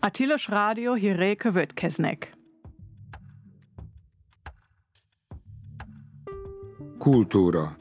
A tilos rádió híré következnek. Kultúra.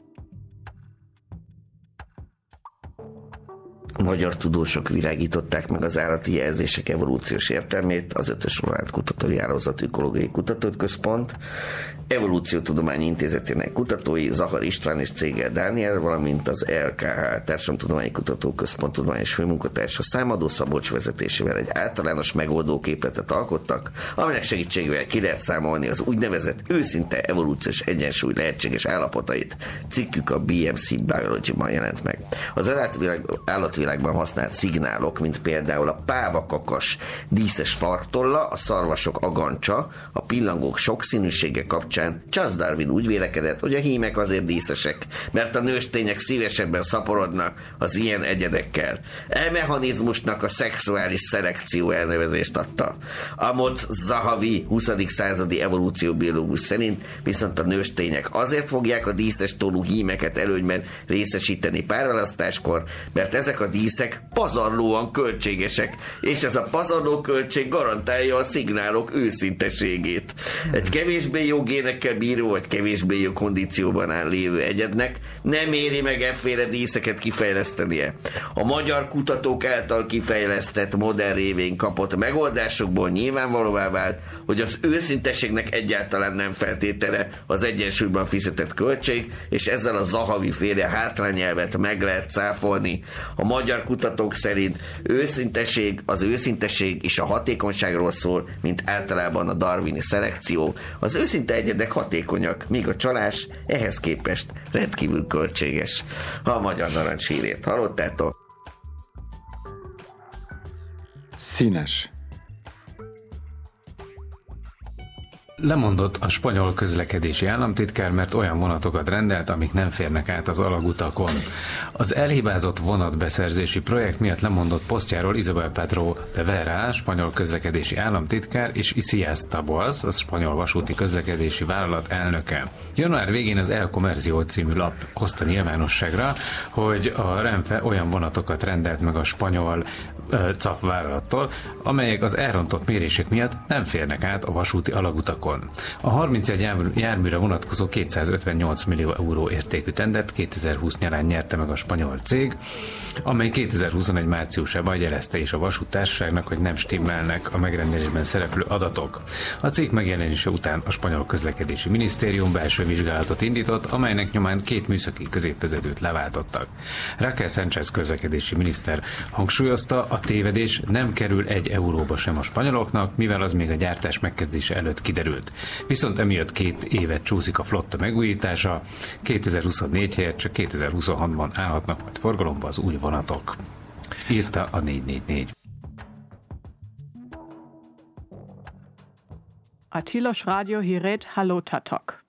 Magyar tudósok világították meg az állati jelzések evolúciós értelmét, az Ötös Roland Kutatói Hálózat Ökológiai Kutatóközpont, Evolúciótudományi Intézetének kutatói Zahar István és Cégel Dániel, valamint az RKH Társadalomtudományi Kutatóközpont tudományos főmunkatársa Számadó Szabolcs vezetésével egy általános megoldóképletet alkottak, aminek segítségével ki lehet számolni az úgynevezett őszinte evolúciós egyensúly lehetséges állapotait. Cikkük a BMC Biology-ban jelent meg. Az állatvilágban használt szignálok, mint például a pávakakas díszes farktolla, a szarvasok agancsa, a pillangók sokszínűsége kapcsán Charles Darwin úgy vélekedett, hogy a hímek azért díszesek, mert a nőstények szívesebben szaporodnak az ilyen egyedekkel. E mechanizmusnak a szexuális szelekció elnevezést adta. Amos Zahavi 20. századi evolúcióbiológus szerint viszont a nőstények azért fogják a díszes tollú hímeket előnyben részesíteni párválasztáskor, mert ezek a díszek pazarlóan költségesek, és ez a pazarló költség garantálja a szignálok őszinteségét. Egy kevésbé jó génekkel bíró, vagy kevésbé jó kondícióban áll lévő egyednek nem éri meg efféle díszeket kifejlesztenie. A magyar kutatók által kifejlesztett modern révén kapott megoldásokból nyilvánvalóvá vált, hogy az őszinteségnek egyáltalán nem feltétele az egyensúlyban fizetett költség, és ezzel a Zahavi féle hátrányelvet meg lehet cáfolni. A magyar kutatók szerint az őszinteség és a hatékonyságról szól, mint általában a darwini szelekció. Az őszinte egyedek hatékonyak, míg a csalás ehhez képest rendkívül költséges. A Magyar Narancs hírét hallottátok? Színes. Lemondott a spanyol közlekedési államtitkár, mert olyan vonatokat rendelt, amik nem férnek át az alagutakon. Az elhibázott vonatbeszerzési projekt miatt lemondott posztjáról Isabel Pedro de Vera, spanyol közlekedési államtitkár, és Isias Taboas, a spanyol vasúti közlekedési vállalat elnöke. Január végén az El Comercio című lap hozta nyilvánosságra, hogy a Renfe olyan vonatokat rendelt meg a spanyol CAF vállalattól, amelyek az elrontott mérések miatt nem férnek át a vasúti alagutakon. A 31 járműre vonatkozó 258 millió euró értékű tendert 2020 nyarán nyerte meg a spanyol cég, amely 2021 márciusában jelezte is a vasúttársaságnak, hogy nem stimmelnek a megrendelésben szereplő adatok. A cég megjelenése után a spanyol közlekedési minisztérium belső vizsgálatot indított, amelynek nyomán 2 műszaki középvezetőt leváltottak. Raquel Sánchez közlekedési miniszter hangsúlyozta, a tévedés nem kerül 1 euróba sem a spanyoloknak, mivel az még a gyártás megkezdése előtt kiderült. Viszont emiatt 2 évet csúszik a flotta megújítása, 2024 helyett csak 2026-ban állhatnak majd forgalomba az új vonatok. Írta a 444. A tilos rádió hírét hallottatok.